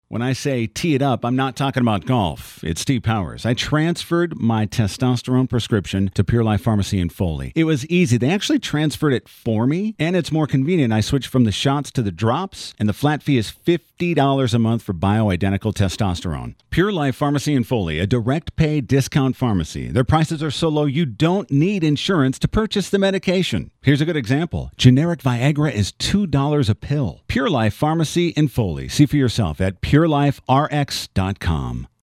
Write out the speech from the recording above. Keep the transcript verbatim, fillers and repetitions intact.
When I say tee it up, I'm not talking about golf. It's Steve Powers. I transferred my testosterone prescription to Pure Life Pharmacy in Foley. It was easy. They actually transferred it for me, and it's more convenient. I switched from the shots to the drops, and the flat fee is fifty dollars a month for bioidentical testosterone. Pure Life Pharmacy in Foley, a direct pay discount pharmacy. Their prices are so low you don't need insurance to purchase the medication. Here's a good example. Generic Viagra is two dollars a pill. Pure Life Pharmacy in Foley. See for yourself at pure life r x dot com.